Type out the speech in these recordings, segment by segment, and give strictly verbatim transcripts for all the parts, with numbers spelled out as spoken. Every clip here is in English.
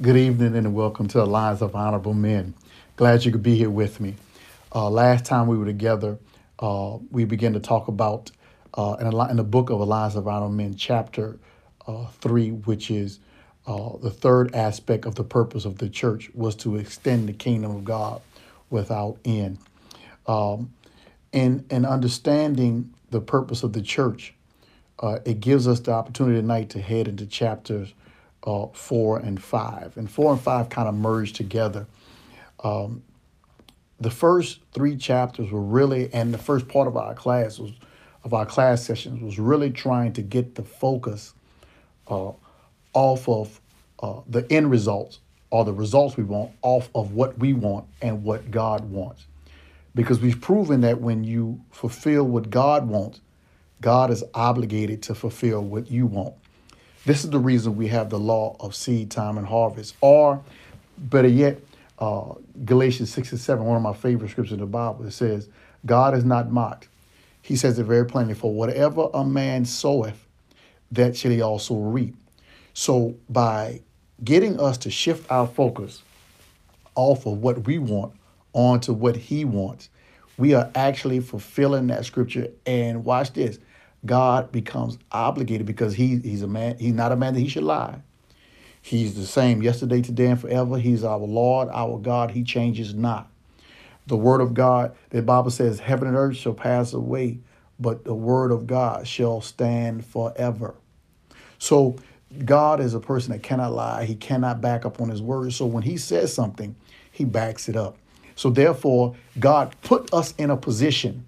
Good evening and welcome to the Lives of Honorable Men. Glad you could be here with me. Uh, last time we were together, uh, we began to talk about uh, in, a, in the book of the Lives of Honorable Men, chapter uh, three, which is uh, the third aspect of the purpose of the church, was to extend the kingdom of God without end. Um, and, and understanding the purpose of the church, uh, it gives us the opportunity tonight to head into chapters uh, four and five. And four and five kind of merge together. Um, the first three chapters were really, and the first part of our class was, of our class sessions was really trying to get the focus uh, off of uh, the end results or the results we want off of what we want and what God wants. Because we've proven that when you fulfill what God wants, God is obligated to fulfill what you want. This is the reason we have the law of seed time and harvest, or better yet, uh, Galatians six and seven, one of my favorite scriptures in the Bible. It says, God is not mocked. He says it very plainly, for whatever a man soweth, that shall he also reap. So by getting us to shift our focus off of what we want onto what he wants, we are actually fulfilling that scripture. And watch this. God becomes obligated because he, he's a man, he's not a man that he should lie. He's the same yesterday, today, and forever. He's our Lord, our God. He changes not. The word of God, the Bible says, heaven and earth shall pass away, but the word of God shall stand forever. So God is a person that cannot lie. He cannot back up on his word. So when he says something, he backs it up. So therefore, God put us in a position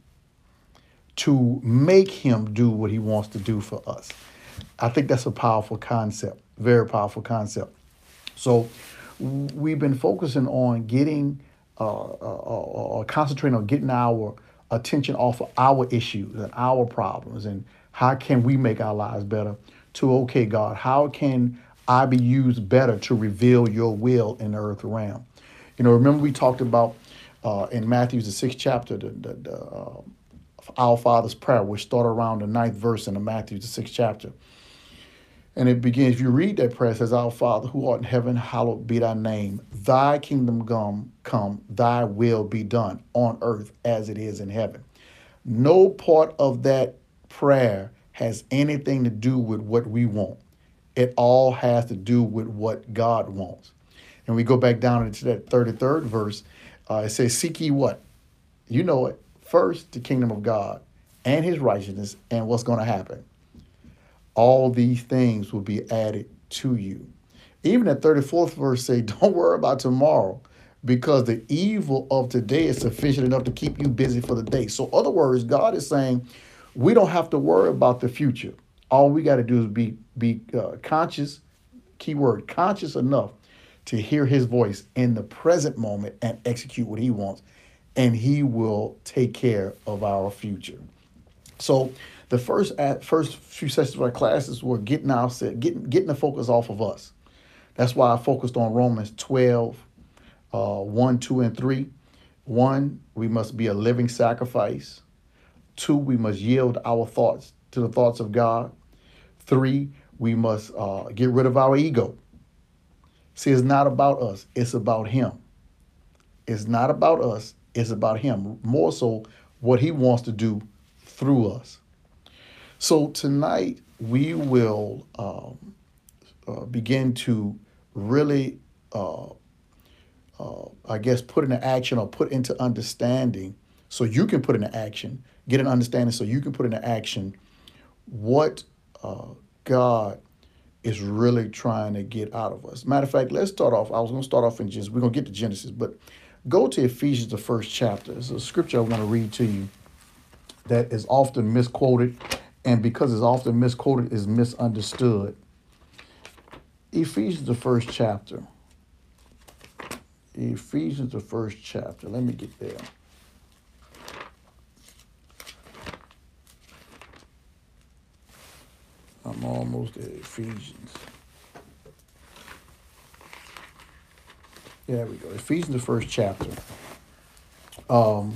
to make him do what he wants to do for us. I think that's a powerful concept, very powerful concept. So we've been focusing on getting, uh, uh, uh, concentrating on getting our attention off of our issues and our problems and how can we make our lives better to, okay, God, how can I be used better to reveal your will in the earth realm? You know, remember we talked about uh, in Matthew's the sixth chapter, the, the, the uh, Our Father's Prayer, which start around the ninth verse in the Matthew, the sixth chapter. And it begins, if you read that prayer, it says, Our Father, who art in heaven, hallowed be thy name. Thy kingdom come, come, thy will be done on earth as it is in heaven. No part of that prayer has anything to do with what we want. It all has to do with what God wants. And we go back down into that thirty-third verse. Uh, it says, seek ye what? You know it. First, the kingdom of God and his righteousness, and what's going to happen? All these things will be added to you. Even that thirty-fourth verse say, don't worry about tomorrow, because the evil of today is sufficient enough to keep you busy for the day. So, in other words, God is saying we don't have to worry about the future. All we got to do is be be uh, conscious, keyword, conscious enough to hear his voice in the present moment and execute what he wants, and he will take care of our future. So the first at first few sessions of our classes were getting our getting getting the focus off of us. That's why I focused on Romans twelve, uh, one, two, and three. One, we must be a living sacrifice. Two, we must yield our thoughts to the thoughts of God. Three, we must uh, get rid of our ego. See, it's not about us. It's about him. It's not about us. It's about him. More so what he wants to do through us. So tonight we will um, uh, begin to really, uh, uh, I guess, put into action or put into understanding so you can put into action, get an understanding so you can put into action what uh, God is really trying to get out of us. Matter of fact, let's start off. I was going to start off in Genesis. We're going to get to Genesis, but go to Ephesians, the first chapter. It's a scripture I want to read to you that is often misquoted, and because it's often misquoted, is misunderstood. Ephesians, the first chapter. Ephesians, the first chapter. Let me get there. I'm almost at Ephesians. There we go. Ephesians, the first chapter. Um,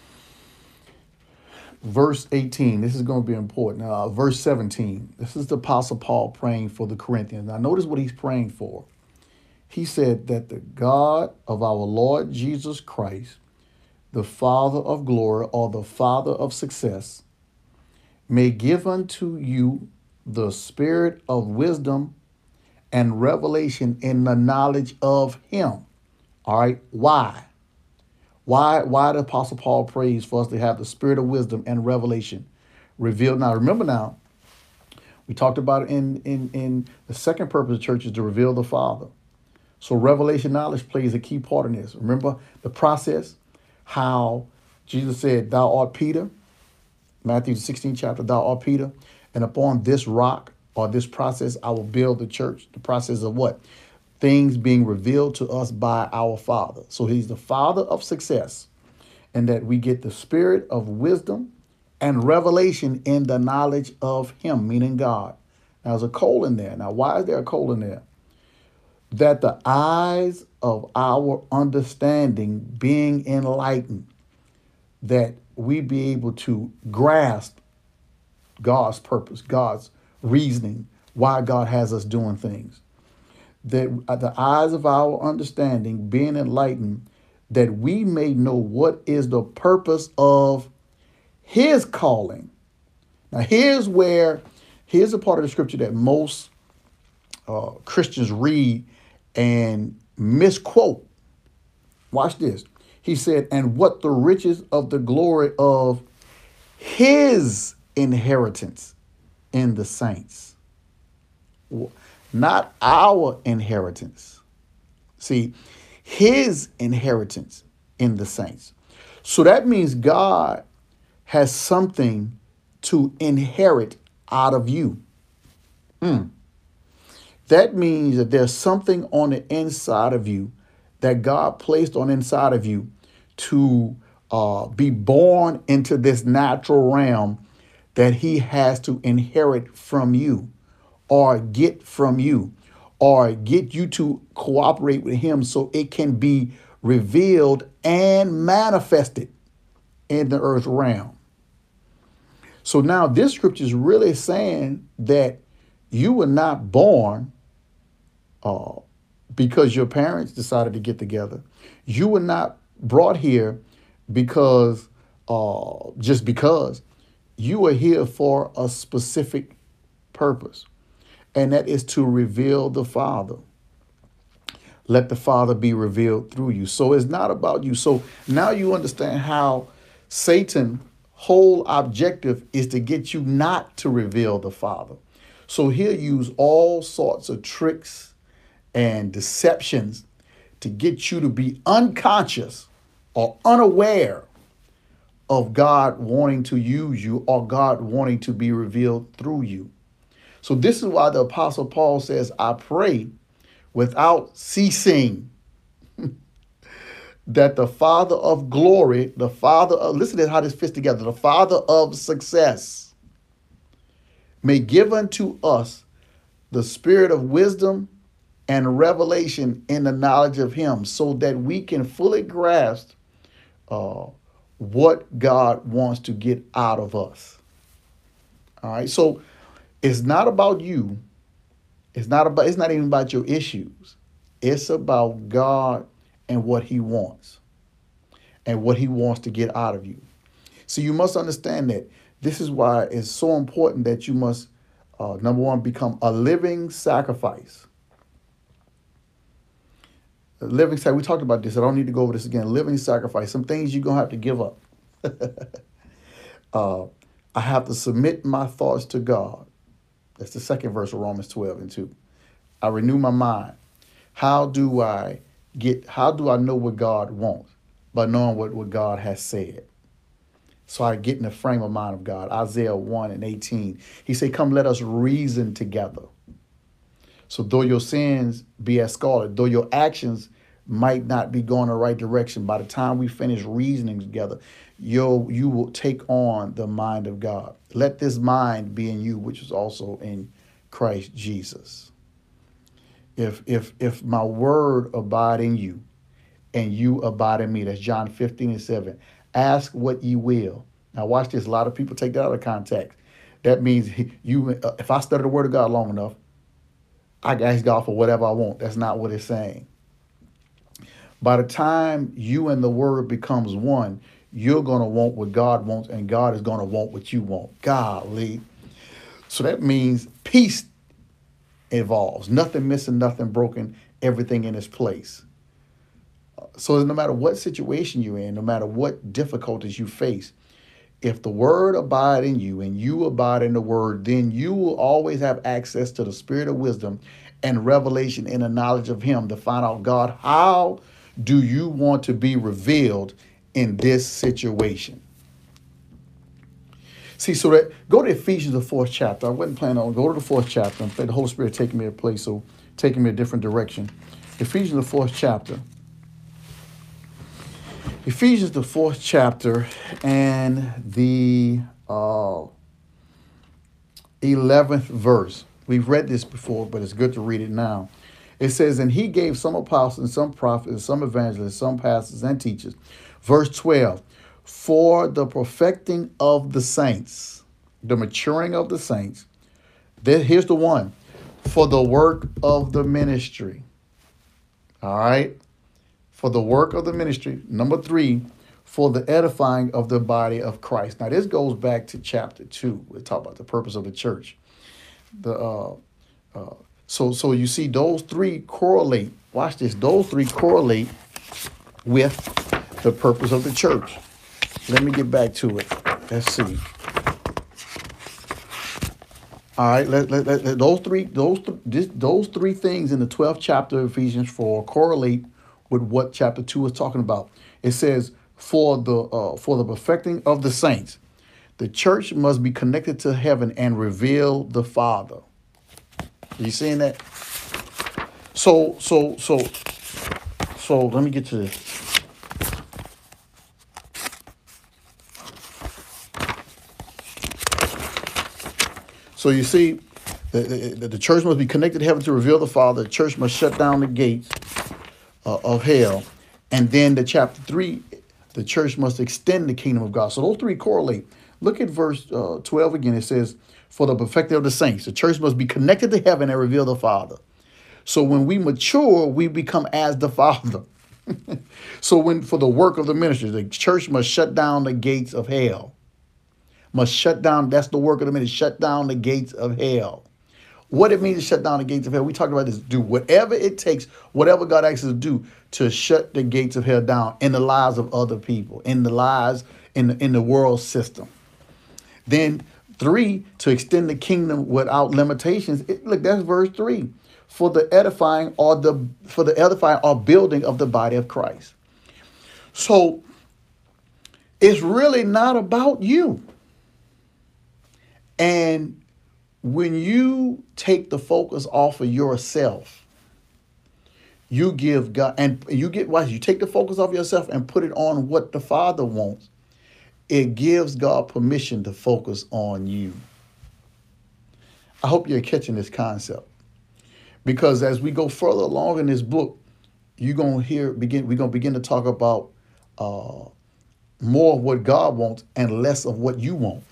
verse eighteen. This is going to be important. Uh, verse seventeen. This is the Apostle Paul praying for the Corinthians. Now, notice what he's praying for. He said that the God of our Lord Jesus Christ, the Father of glory, or the Father of success, may give unto you the spirit of wisdom and revelation in the knowledge of him. All right. Why? Why, why the Apostle Paul prays for us to have the spirit of wisdom and revelation revealed? Now, remember now, we talked about it in, in, in the second purpose of the church is to reveal the Father. So revelation knowledge plays a key part in this. Remember the process, how Jesus said, thou art Peter, Matthew sixteen chapter, thou art Peter, and upon this rock or this process, I will build the church. The process of what? Things being revealed to us by our Father. So he's the Father of success, and that we get the spirit of wisdom and revelation in the knowledge of him, meaning God. Now, there's a colon there. Now, why is there a colon there? That the eyes of our understanding being enlightened, that we be able to grasp God's purpose, God's reasoning, why God has us doing things. That the eyes of our understanding being enlightened, that we may know what is the purpose of his calling. Now, here's where, here's a part of the scripture that most uh, Christians read and misquote. Watch this. He said, and what the riches of the glory of his inheritance in the saints. Not our inheritance. See, his inheritance in the saints. So that means God has something to inherit out of you. Mm. That means that there's something on the inside of you that God placed on the inside of you to uh, be born into this natural realm that he has to inherit from you or get from you or get you to cooperate with him so it can be revealed and manifested in the earth realm. So now this scripture is really saying that you were not born uh, because your parents decided to get together. You were not brought here because, uh, just because. You are here for a specific purpose, and that is to reveal the Father. Let the Father be revealed through you. So it's not about you. So now you understand how Satan's whole objective is to get you not to reveal the Father. So he'll use all sorts of tricks and deceptions to get you to be unconscious or unaware of God wanting to use you or God wanting to be revealed through you. So this is why the Apostle Paul says, I pray without ceasing that the Father of glory, the Father of, listen to how this fits together, the Father of success may give unto us the spirit of wisdom and revelation in the knowledge of him so that we can fully grasp uh, what God wants to get out of us. All right. So it's not about you. It's not about, it's not even about your issues. It's about God and what he wants and what he wants to get out of you. So you must understand that this is why it's so important that you must, uh, number one, become a living sacrifice. A living sacrifice. We talked about this. I don't need to go over this again. Living sacrifice. Some things you're going to have to give up. uh, I have to submit my thoughts to God. That's the second verse of Romans twelve and two. I renew my mind. How do I get, how do I know what God wants? By knowing what, what God has said. So I get in the frame of mind of God. Isaiah one and eighteen. He said, come, let us reason together. So though your sins be as scarlet, though your actions might not be going the right direction, by the time we finish reasoning together, you'll, you will take on the mind of God. Let this mind be in you, which is also in Christ Jesus. If, if, if my word abide in you and you abide in me, that's John fifteen and seven, ask what ye will. Now watch this. A lot of people take that out of context. That means you, if I study the word of God long enough, I can ask God for whatever I want. That's not what it's saying. By the time you and the word becomes one, you're going to want what God wants, and God is going to want what you want. Golly. So that means peace evolves. Nothing missing, nothing broken, everything in its place. So no matter what situation you're in, no matter what difficulties you face, if the word abide in you and you abide in the word, then you will always have access to the spirit of wisdom and revelation in the knowledge of him to find out, God, how do you want to be revealed in this situation? See, so that go to Ephesians, the fourth chapter. I wasn't planning on go to the fourth chapter. And the Holy Spirit taking me a place, so taking me a different direction. Ephesians, the fourth chapter. Ephesians, the fourth chapter, and the uh, eleventh verse. We've read this before, but it's good to read it now. It says, and he gave some apostles and some prophets, and some evangelists, some pastors and teachers. Verse twelve, for the perfecting of the saints, the maturing of the saints. Then here's the one, for the work of the ministry. All right. For the work of the ministry. Number three, for the edifying of the body of Christ. Now, this goes back to chapter two. We talk about the purpose of the church. The uh, uh, so so you see those three correlate. Watch this. Those three correlate with the purpose of the church. Let me get back to it. Let's see. All right, let, let, let, let those three those th- this, those three things in the twelfth chapter of Ephesians four correlate with what chapter two is talking about. It says, for the uh, for the perfecting of the saints, the church must be connected to heaven and reveal the Father. You seeing that? So so so so let me get to this. So you see, the, the, the church must be connected to heaven to reveal the Father. The church must shut down the gates uh, of hell. And then the chapter three, the church must extend the kingdom of God. So those three correlate. Look at verse uh, twelve again. It says, for the perfecting of the saints, the church must be connected to heaven and reveal the Father. So when we mature, we become as the Father. So when for the work of the ministry, the church must shut down the gates of hell. Must shut down, that's the work of the ministry, shut down the gates of hell. What it means to shut down the gates of hell, we talked about this, do whatever it takes, whatever God asks us to do to shut the gates of hell down in the lives of other people, in the lives, in the, in the world system. Then three, to extend the kingdom without limitations. It, look, that's verse three. For the edifying or the for the edifying or building of the body of Christ. So it's really not about you. And when you take the focus off of yourself, you give God, and you get what you take the focus off yourself and put it on what the Father wants. It gives God permission to focus on you. I hope you're catching this concept, because as we go further along in this book, you're gonna hear begin. We're gonna begin to talk about uh, more of what God wants and less of what you want.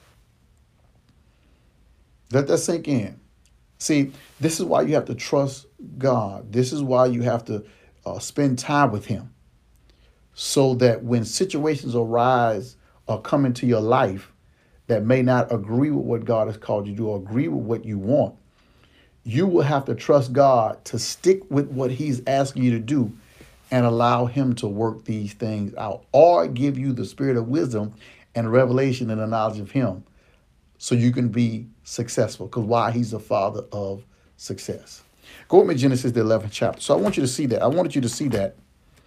Let that sink in. See, this is why you have to trust God. This is why you have to uh, spend time with him, so that when situations arise or come into your life that may not agree with what God has called you to do or agree with what you want, you will have to trust God to stick with what he's asking you to do and allow him to work these things out, or give you the spirit of wisdom and revelation and the knowledge of him, so you can be successful. Because why? He's the Father of success. Go with me, Genesis, the eleventh chapter. So I want you to see that. I wanted you to see that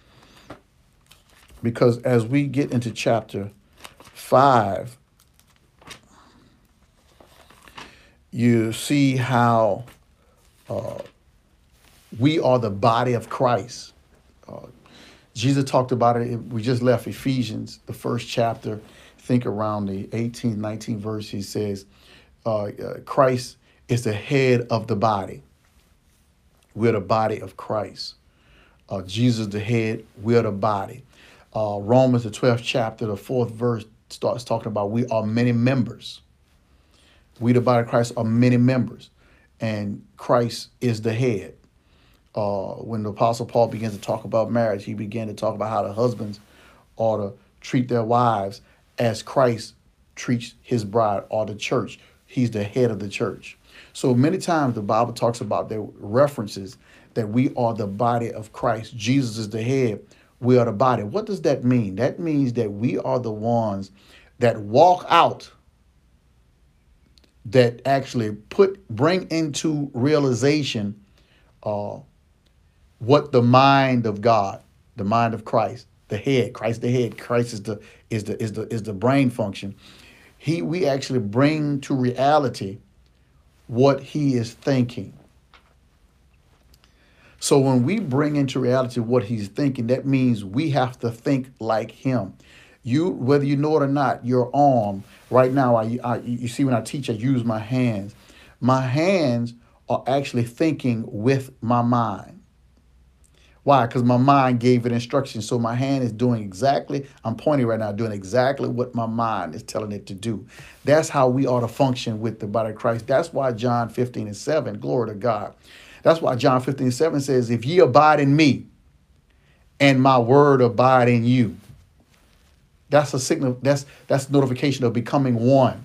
because as we get into chapter five, you see how uh, we are the body of Christ. Uh, Jesus talked about it. We just left Ephesians, the first chapter. I think around the eighteenth, nineteenth verse, he says, uh, uh, Christ is the head of the body. We're the body of Christ. Uh, Jesus the head, we're the body. Uh, Romans, the twelfth chapter, the fourth verse starts talking about we are many members. We, the body of Christ, are many members. and Christ is the head. Uh, when the Apostle Paul begins to talk about marriage, he began to talk about how the husbands ought to treat their wives as Christ treats his bride or the church. He's the head of the church. So many times the Bible talks about, their references that we are the body of Christ. Jesus is the head. We are the body. What does that mean? That means that we are the ones that walk out, that actually put, bring into realization uh, what the mind of God, the mind of Christ, the head, Christ the head, Christ is the is the is the is the brain function. He we actually bring to reality what he is thinking. So when we bring into reality what he's thinking, that means we have to think like him. You, whether you know it or not, your arm right now, I, I you see when I teach, I use my hands. My hands are actually thinking with my mind. Why? Because my mind gave it instructions. So my hand is doing exactly, I'm pointing right now, doing exactly what my mind is telling it to do. That's how we ought to function with the body of Christ. That's why John fifteen and seven, glory to God. That's why John fifteen and seven says, if ye abide in me and my word abide in you. That's a signal, that's that's notification of becoming one.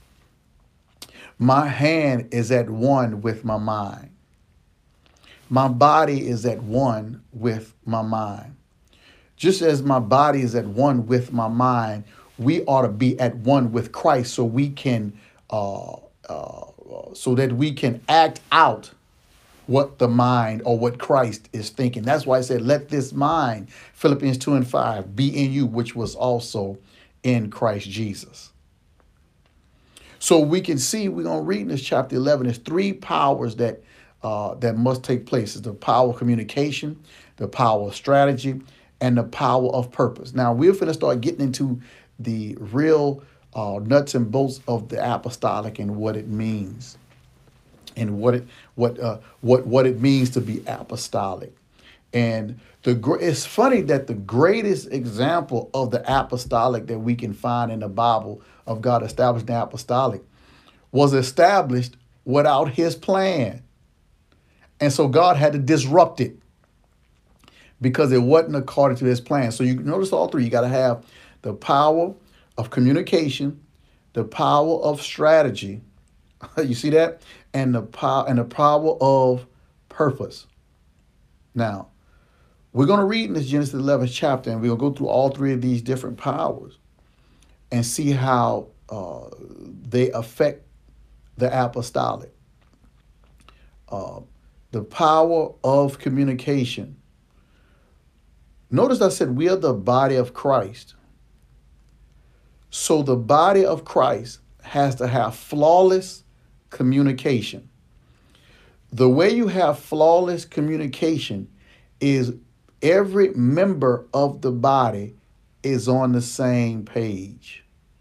My hand is at one with my mind. My body is at one with my mind. Just as my body is at one with my mind, we ought to be at one with Christ, so we can, uh, uh, so that we can act out what the mind or what Christ is thinking. That's why I said, let this mind, Philippians two and five, be in you, which was also in Christ Jesus. So we can see, we're going to read in this chapter eleven, there's three powers that uh, that must take place. It's the power of communication, the power of strategy, and the power of purpose. Now, we're going to start getting into the real uh, nuts and bolts of the apostolic and what it means. And what it what uh, what what it means to be apostolic. And the it's funny that the greatest example of the apostolic that we can find in the Bible of God establishing the apostolic was established without his plan. And so God had to disrupt it because it wasn't according to his plan. So you notice all three. You got to have the power of communication, the power of strategy. You see that? And the power and the power of purpose. Now, we're going to read in this Genesis eleventh chapter, and we're going to go through all three of these different powers and see how uh, they affect the apostolic. Uh, the power of communication. Notice I said we are the body of Christ. So the body of Christ has to have flawless communication. The way you have flawless communication is every member of the body is on the same page.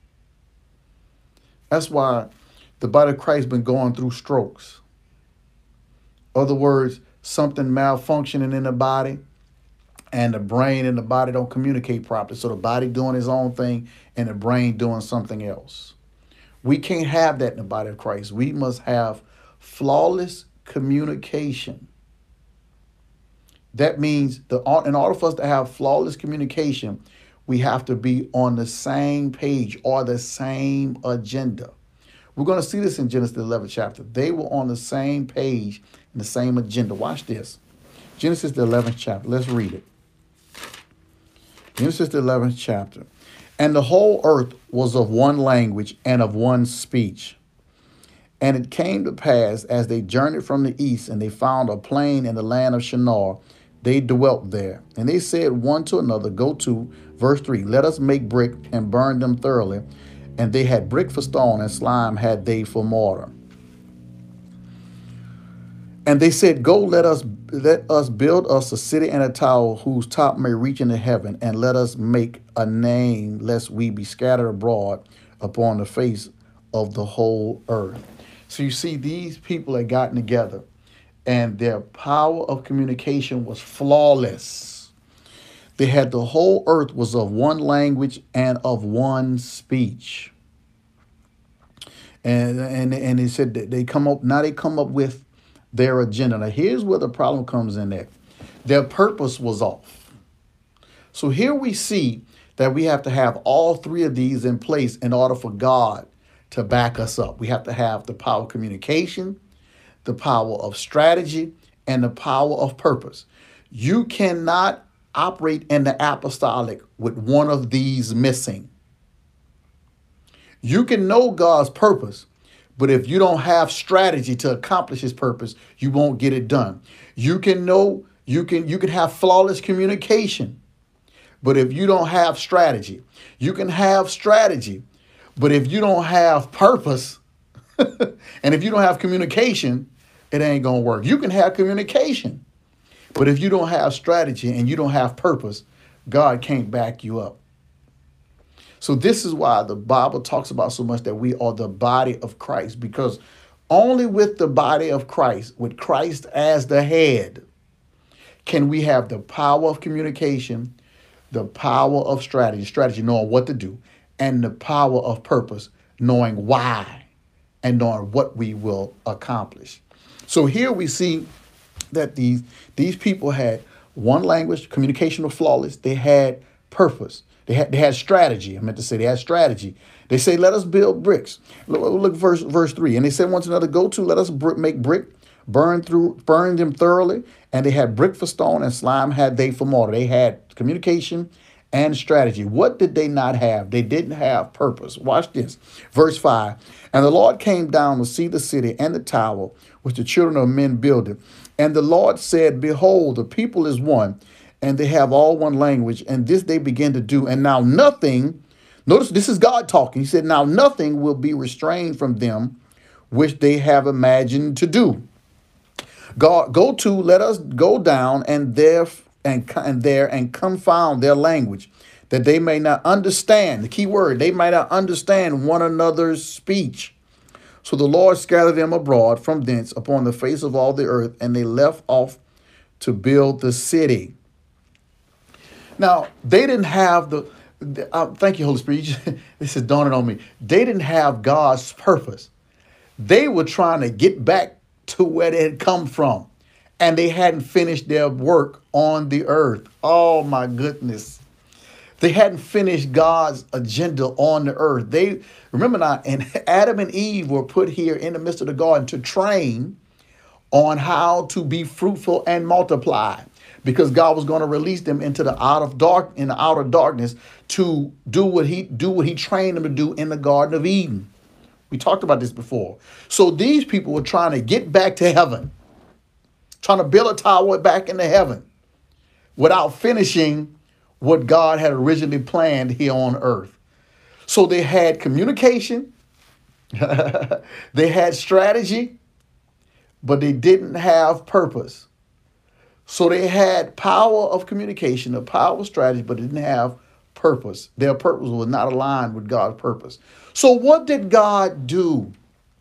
That's why the body of Christ has been going through strokes. Other words, something malfunctioning in the body and the brain and the body don't communicate properly. So the body doing its own thing and the brain doing something else. We can't have that in the body of Christ. We must have flawless communication. That means the, in order for us to have flawless communication, we have to be on the same page or the same agenda. We're going to see this in Genesis eleventh chapter. They were on the same page and the same agenda. Watch this. Genesis the eleventh chapter. Let's read it. Genesis the eleventh chapter. And the whole earth was of one language and of one speech. And it came to pass, as they journeyed from the east, and they found a plain in the land of Shinar, they dwelt there. And they said one to another, go to, verse three, let us make brick and burn them thoroughly. And they had brick for stone, and slime had they for mortar. And they said, go, let us let us build us a city and a tower whose top may reach into heaven, and let us make a name, lest we be scattered abroad upon the face of the whole earth. So you see, these people had gotten together, and their power of communication was flawless. They had the whole earth was of one language and of one speech. And and and they said that they come up now they come up with their agenda. Now, here's where the problem comes in at. Their purpose was off. So here we see that we have to have all three of these in place in order for God to back us up. We have to have the power of communication, the power of strategy, and the power of purpose. You cannot operate in the apostolic with one of these missing. You can know God's purpose, but if you don't have strategy to accomplish his purpose, you won't get it done. You can know, you can, you can have flawless communication, but if you don't have strategy, you can have strategy, but if you don't have purpose, and if you don't have communication, it ain't going to work. You can have communication, but if you don't have strategy and you don't have purpose, God can't back you up. So this is why the Bible talks about so much that we are the body of Christ, because only with the body of Christ, with Christ as the head, can we have the power of communication, the power of strategy, strategy knowing what to do, and the power of purpose, knowing why and knowing what we will accomplish. So here we see that these, these people had one language, communication was flawless. They had purpose. They had, they had strategy. I meant to say they had strategy. They say, let us build bricks. Look, look verse, verse three. And they said one to another, go to, let us br- make brick, burn through, burn them thoroughly. And they had brick for stone and slime had they for mortar. They had communication and strategy. What did they not have? They didn't have purpose. Watch this. Verse five. And the Lord came down to see the city and the tower which the children of men builded. And the Lord said, behold, the people is one, and they have all one language, and this they begin to do. And now nothing, notice this is God talking. He said, now nothing will be restrained from them which they have imagined to do. God, go to, let us go down and there and, and there and confound their language, that they may not understand, the key word, they might not understand one another's speech. So the Lord scattered them abroad from thence upon the face of all the earth, and they left off to build the city. Now, they didn't have the, uh, thank you, Holy Spirit. This is dawning on me. They didn't have God's purpose. They were trying to get back to where they had come from, and they hadn't finished their work on the earth. Oh, my goodness. They hadn't finished God's agenda on the earth. They, remember now, and Adam and Eve were put here in the midst of the garden to train on how to be fruitful and multiply, because God was going to release them into the out of dark in the outer darkness to do what he do what he trained them to do in the Garden of Eden. We talked about this before. So these people were trying to get back to heaven, trying to build a tower back into heaven without finishing what God had originally planned here on earth. So they had communication, they had strategy, but they didn't have purpose. So they had power of communication, the power of strategy, but didn't have purpose. Their purpose was not aligned with God's purpose. So what did God do?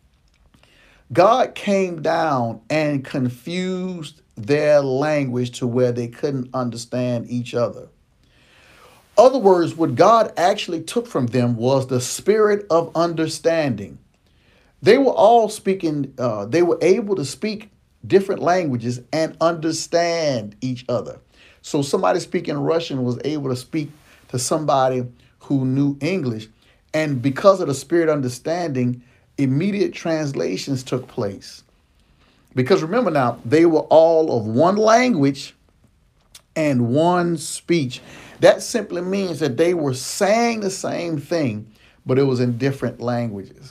God came down and confused their language to where they couldn't understand each other. Other words, what God actually took from them was the spirit of understanding. They were all speaking, uh, they were able to speak different languages and understand each other. So somebody speaking Russian was able to speak to somebody who knew English. And because of the spirit of understanding, immediate translations took place. Because remember now, they were all of one language and one speech. That simply means that they were saying the same thing, but it was in different languages.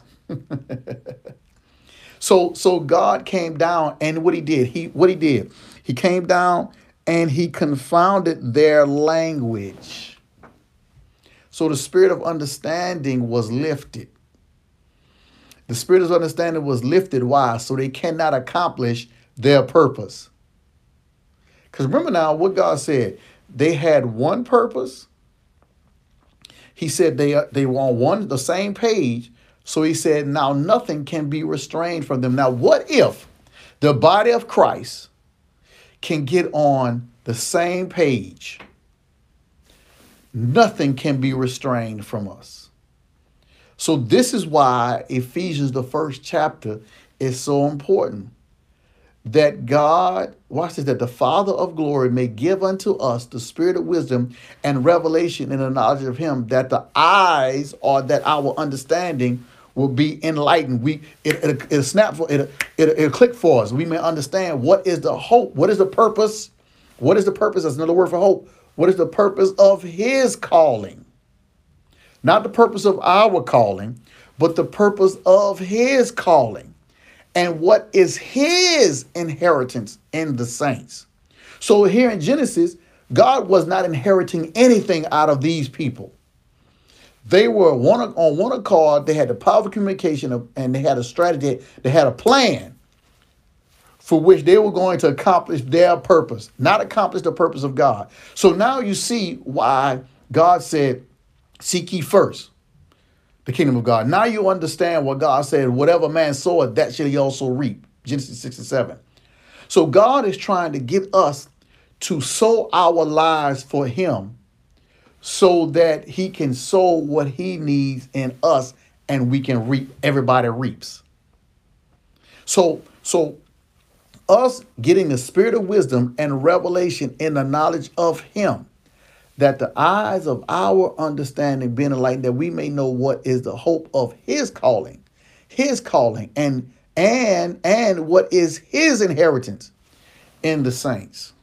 so, so God came down, and what he did, he what he did, he came down and he confounded their language. So the spirit of understanding was lifted. The spirit of understanding was lifted. Why? So they cannot accomplish their purpose. Because remember now what God said. They had one purpose. He said they, they were on one, the same page. So he said, now nothing can be restrained from them. Now, what if the body of Christ can get on the same page? Nothing can be restrained from us. So this is why Ephesians, the first chapter, is so important. that God, watch this, that the Father of glory may give unto us the spirit of wisdom and revelation in the knowledge of him, that the eyes, or that our understanding will be enlightened. We it, it, it'll snap for it, it, it'll click for us. We may understand what is the hope, what is the purpose, what is the purpose, that's another word for hope. What is the purpose of his calling? Not the purpose of our calling, but the purpose of his calling. And what is his inheritance in the saints? So here in Genesis, God was not inheriting anything out of these people. They were one on one accord. They had the power of communication, of, and they had a strategy. They had a plan for which they were going to accomplish their purpose, not accomplish the purpose of God. So now you see why God said, seek ye first the kingdom of God. Now you understand what God said, whatever man soweth, that shall he also reap. Genesis six and seven. So God is trying to get us to sow our lives for him so that he can sow what he needs in us and we can reap. Everybody reaps. So, so us getting the spirit of wisdom and revelation in the knowledge of him, that the eyes of our understanding being enlightened, that we may know what is the hope of his calling, his calling, and and and what is his inheritance in the saints.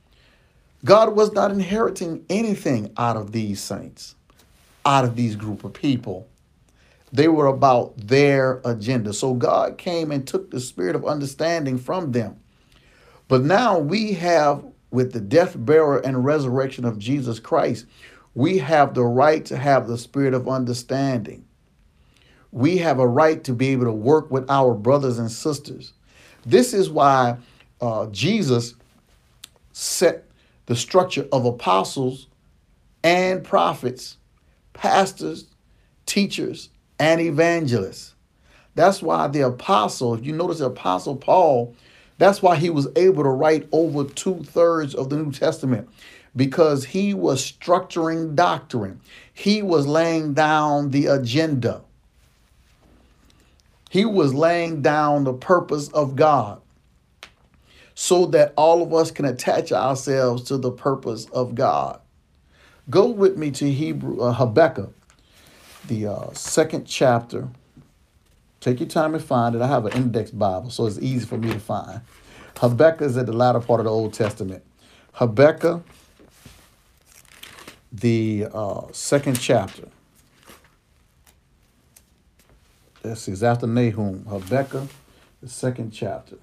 God was not inheriting anything out of these saints, out of these group of people. They were about their agenda. So God came and took the spirit of understanding from them. But now we have, with the death, burial, and resurrection of Jesus Christ, we have the right to have the spirit of understanding. We have a right to be able to work with our brothers and sisters. This is why uh, Jesus set the structure of apostles and prophets, pastors, teachers, and evangelists. That's why the apostle, if you notice the apostle Paul, that's why he was able to write over two thirds of the New Testament, because he was structuring doctrine. He was laying down the agenda. He was laying down the purpose of God so that all of us can attach ourselves to the purpose of God. Go with me to Hebrew, uh, Habakkuk, the uh, second chapter. Take your time and find it. I have an index Bible, so it's easy for me to find. Habakkuk is at the latter part of the Old Testament. Habakkuk, the uh, second chapter. This is after Nahum. Habakkuk, the second chapter.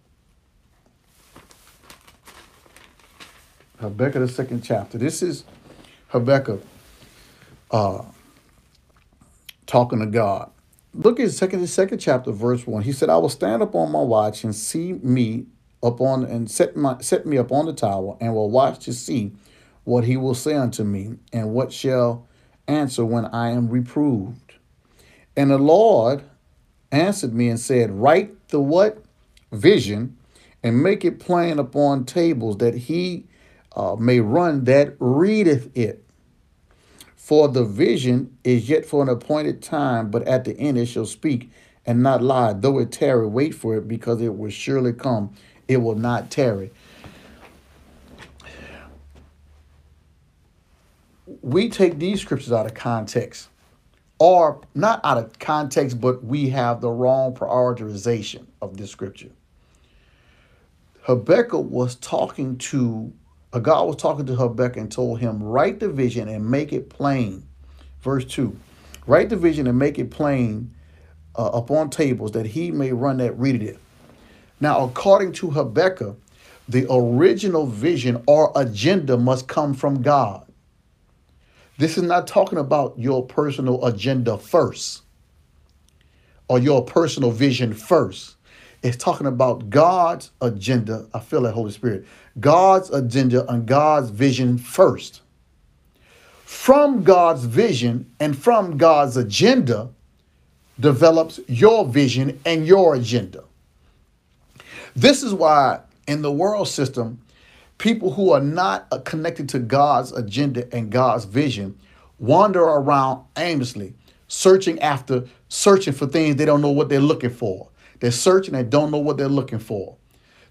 Habakkuk, the second chapter. This is Habakkuk uh, talking to God. Look at the second, the second chapter, verse one. He said, I will stand up on my watch and see me upon and set my set me up on the tower, and will watch to see what he will say unto me, and what shall answer when I am reproved. And the Lord answered me and said, write the what? Vision, and make it plain upon tables, that he uh, may run that readeth it. For the vision is yet for an appointed time, but at the end it shall speak and not lie. Though it tarry, wait for it, because it will surely come. It will not tarry. We take these scriptures out of context, or not out of context, but we have the wrong prioritization of this scripture. Habakkuk was talking to Uh, God was talking to Habakkuk and told him, write the vision and make it plain. Verse two, write the vision and make it plain uh, upon tables, that he may run that readeth it. Now, according to Habakkuk, the original vision or agenda must come from God. This is not talking about your personal agenda first or your personal vision first. It's talking about God's agenda. I feel that, Holy Spirit. God's agenda and God's vision first. From God's vision and from God's agenda develops your vision and your agenda. This is why in the world system, people who are not connected to God's agenda and God's vision wander around aimlessly, searching after, searching for things they don't know what they're looking for. They're searching and don't know what they're looking for.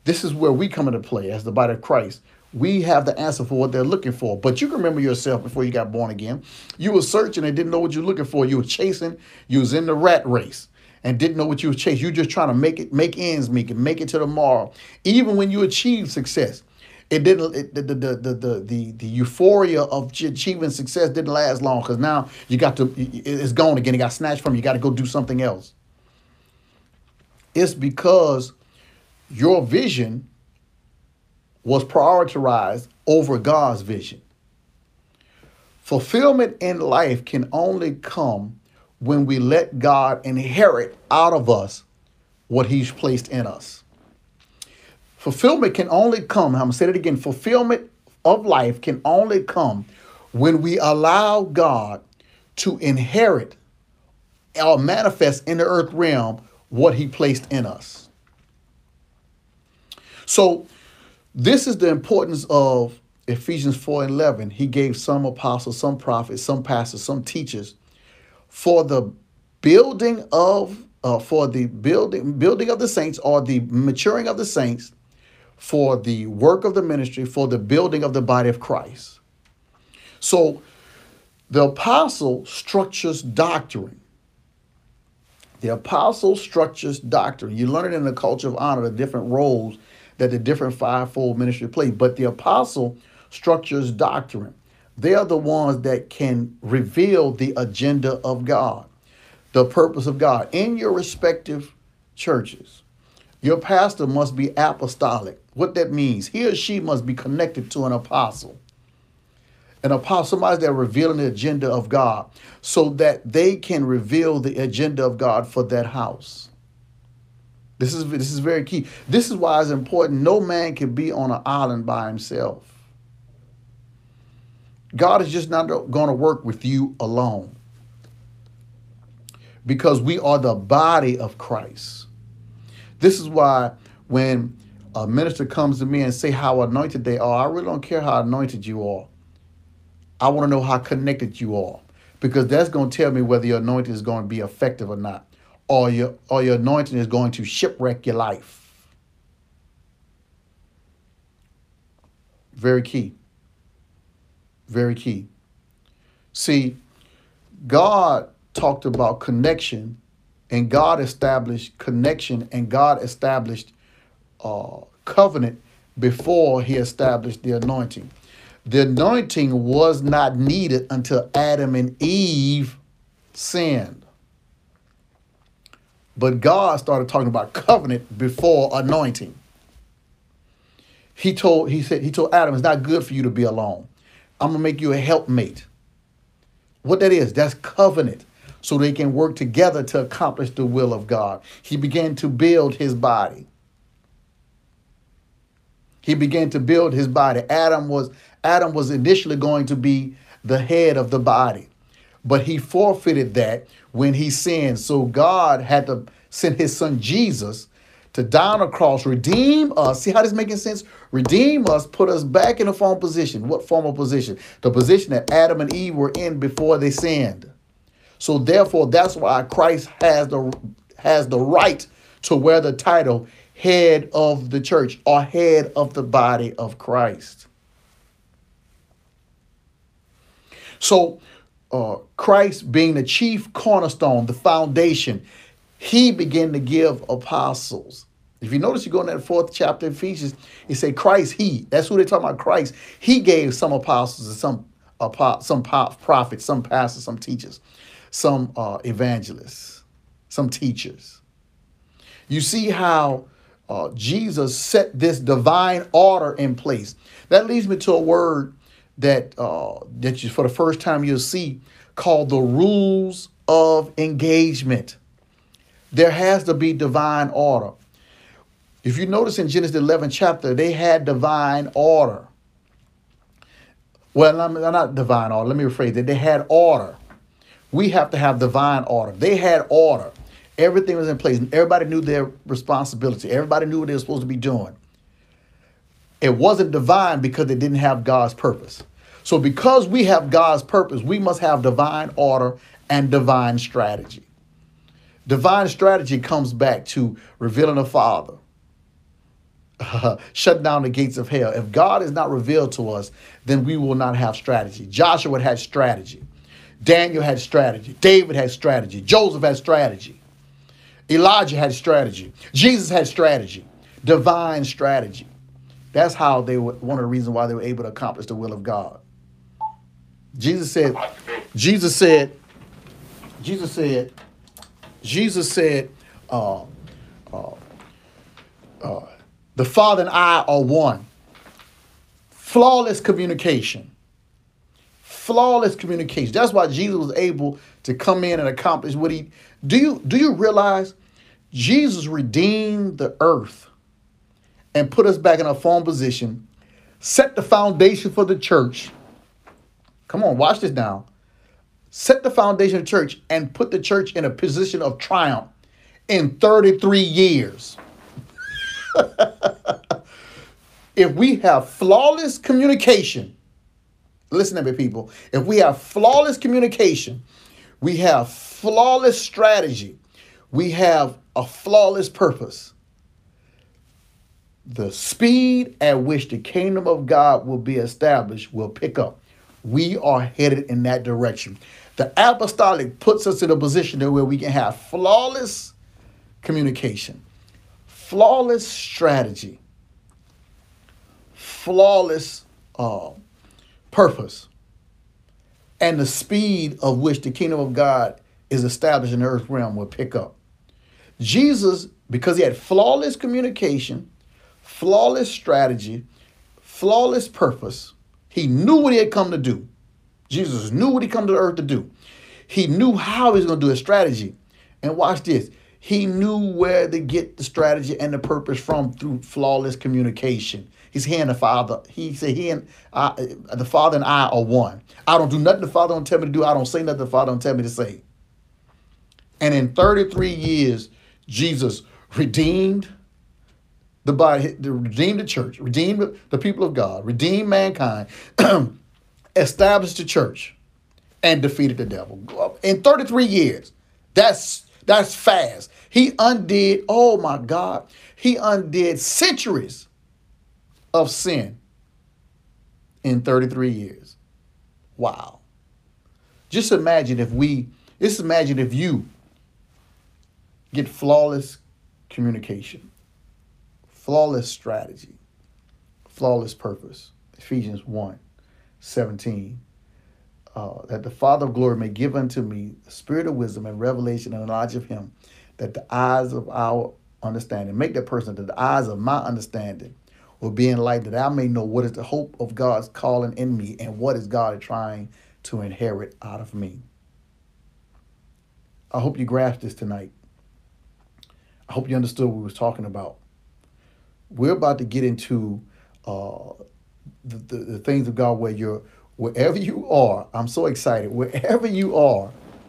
This is where we come into play as the body of Christ. We have the answer for what they're looking for. But you can remember yourself before you got born again. You were searching and didn't know what you were looking for. You were chasing. You was in the rat race and didn't know what you were chasing. You were just trying to make it, make ends meet, and make it to tomorrow. Even when you achieved success, it didn't. It, the, the, the the the the euphoria of achieving success didn't last long, because now you got to. It's gone again. It got snatched from you. You got to go do something else. It's because your vision was prioritized over God's vision. Fulfillment in life can only come when we let God inherit out of us what he's placed in us. Fulfillment can only come, I'm going to say it again, fulfillment of life can only come when we allow God to inherit or manifest in the earth realm what he placed in us. So this is the importance of Ephesians four and eleven. He gave some apostles, some prophets, some pastors, some teachers for the building of, uh, for the building, building of the saints, or the maturing of the saints, for the work of the ministry, for the building of the body of Christ. So the apostle structures doctrine. The apostle structures doctrine. You learn it in the culture of honor, the different roles that the different fivefold ministry play. But the apostle structures doctrine. They are the ones that can reveal the agenda of God, the purpose of God in your respective churches. Your pastor must be apostolic. What that means, he or she must be connected to an apostle. An apostle, somebody that's revealing the agenda of God, so that they can reveal the agenda of God for that house. This is, this is very key. This is why it's important. No man can be on an island by himself. God is just not going to work with you alone, because we are the body of Christ. This is why when a minister comes to me and say how anointed they are, I really don't care how anointed you are. I want to know how connected you are, because that's going to tell me whether your anointing is going to be effective or not, or your, or your anointing is going to shipwreck your life. Very key. Very key. See, God talked about connection, and God established connection, and God established uh, covenant before he established the anointing. The anointing was not needed until Adam and Eve sinned. But God started talking about covenant before anointing. He told, he said, he told Adam, it's not good for you to be alone. I'm going to make you a helpmate. What that is, that's covenant, so they can work together to accomplish the will of God. He began to build his body. He began to build his body. Adam was, Adam was initially going to be the head of the body, but he forfeited that when he sinned. So God had to send his son Jesus to die on a cross, redeem us. See how this is making sense? Redeem us, put us back in a formal position. What formal position? The position that Adam and Eve were in before they sinned. So therefore, that's why Christ has the, has the right to wear the title head of the church, or head of the body of Christ. So uh, Christ being the chief cornerstone, the foundation, he began to give apostles. If you notice, you go in that fourth chapter of Ephesians, it say Christ, he. That's who they're talking about, Christ. He gave some apostles and some, uh, some prophets, some pastors, some teachers, some uh, evangelists, some teachers. You see how uh, Jesus set this divine order in place. That leads me to a word that, uh, that you, for the first time you'll see, called the rules of engagement. There has to be divine order. If you notice in Genesis eleventh chapter, they had divine order. Well, not divine order. Let me rephrase that. They had order. We have to have divine order. They had order. Everything was in place. Everybody knew their responsibility. Everybody knew what they were supposed to be doing. It wasn't divine because they didn't have God's purpose. So because we have God's purpose, we must have divine order and divine strategy. Divine strategy comes back to revealing the Father, uh, shut down the gates of hell. If God is not revealed to us, then we will not have strategy. Joshua had strategy. Daniel had strategy. David had strategy. Joseph had strategy. Elijah had strategy. Jesus had strategy. Divine strategy. That's how they were, one of the reasons why they were able to accomplish the will of God. Jesus said, Jesus said, Jesus said, Jesus said, uh, uh, uh, the Father and I are one. Flawless communication. Flawless communication. That's why Jesus was able to come in and accomplish what he. Do you do you realize Jesus redeemed the earth and put us back in a form position, set the foundation for the church. Come on, watch this now. Set the foundation of the church and put the church in a position of triumph in thirty-three years. If we have flawless communication, listen to me, people. If we have flawless communication, we have flawless strategy, we have a flawless purpose. The speed at which the kingdom of God will be established will pick up. We are headed in that direction. The apostolic puts us in a position where we can have flawless communication, flawless strategy, flawless uh, purpose, and the speed of which the kingdom of God is established in the earth realm will pick up. Jesus, because he had flawless communication, flawless strategy, flawless purpose, he knew what he had come to do. Jesus knew what he come to the earth to do. He knew how he was going to do his strategy. And watch this. He knew where to get the strategy and the purpose from through flawless communication. He's he and the Father. He said he and I, the Father and I are one. I don't do nothing the Father don't tell me to do. I don't say nothing the Father don't tell me to say. And in thirty-three years, Jesus redeemed the body, redeemed the church, redeemed the people of God, redeemed mankind, established the church, and defeated the devil. In thirty-three years, that's that's fast. He undid, oh my God, he undid centuries of sin in thirty-three years. Wow. Just imagine if we, just imagine if you get flawless communication, flawless strategy, flawless purpose. Ephesians one seventeen. Uh, that the Father of glory may give unto me the spirit of wisdom and revelation and knowledge of him, that the eyes of our understanding, make that person that the eyes of my understanding will be enlightened, that I may know what is the hope of God's calling in me and what is God trying to inherit out of me. I hope you grasped this tonight. I hope you understood what we was talking about. We're about to get into uh, the, the, the things of God where you're, wherever you are, I'm so excited, wherever you are,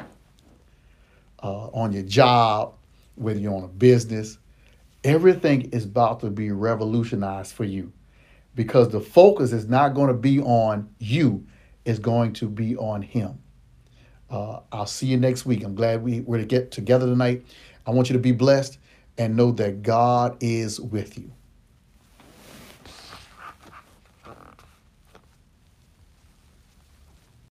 uh, on your job, whether you're on a business, everything is about to be revolutionized for you, because the focus is not going to be on you, it's going to be on him. Uh, I'll see you next week. I'm glad we were to get together tonight. I want you to be blessed and know that God is with you.